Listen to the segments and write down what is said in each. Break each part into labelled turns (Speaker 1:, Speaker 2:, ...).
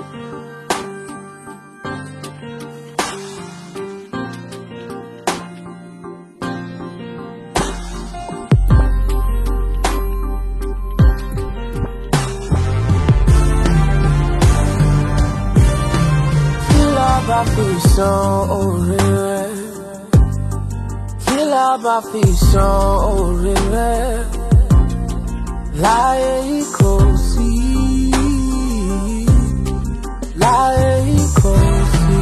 Speaker 1: I feel so real. Feel how I feel so real. Like cozy, like cozy.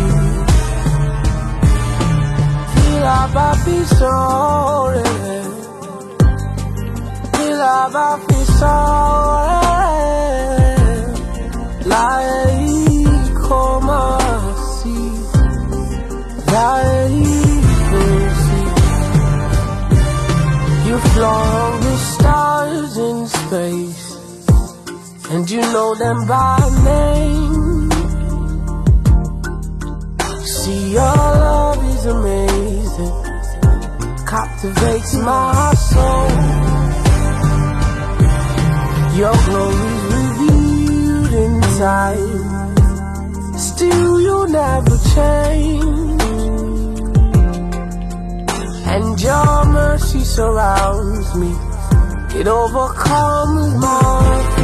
Speaker 1: Feel how I feel so real. Feel how I feel so real. Like cozy. You flown with stars in space, and you know them by name. See, your love is amazing, captivates my soul. Your glory's revealed in time, still you never change. And your mercy surrounds me, it overcomes my